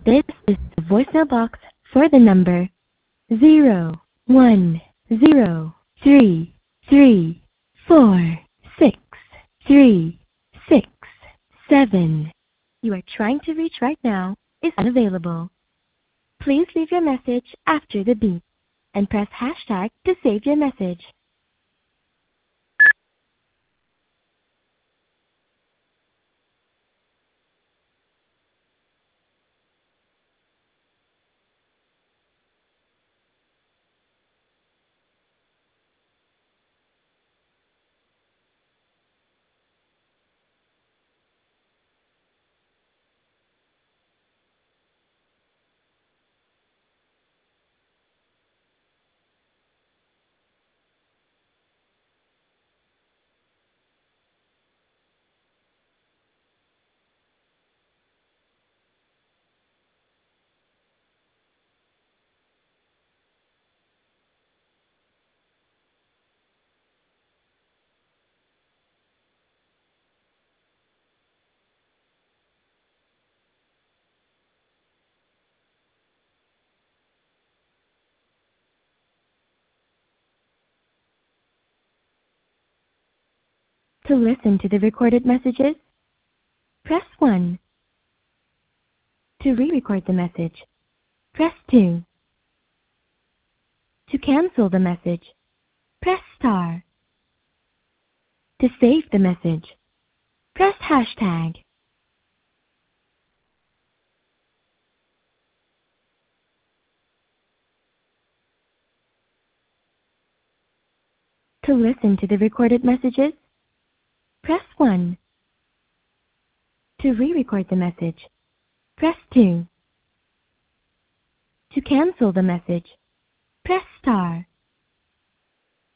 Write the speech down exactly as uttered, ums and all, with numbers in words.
This is the voicemail box for the number zero one zero three three four six three six seven. You are trying to reach right now is unavailable. Please leave your message after the beep and press hashtag to save your message. To listen to the recorded messages, press one. To re-record the message, press two. To cancel the message, press star. To save the message, press hashtag. To listen to the recorded messages, press one. To re-record the message, press two. To cancel the message, press star.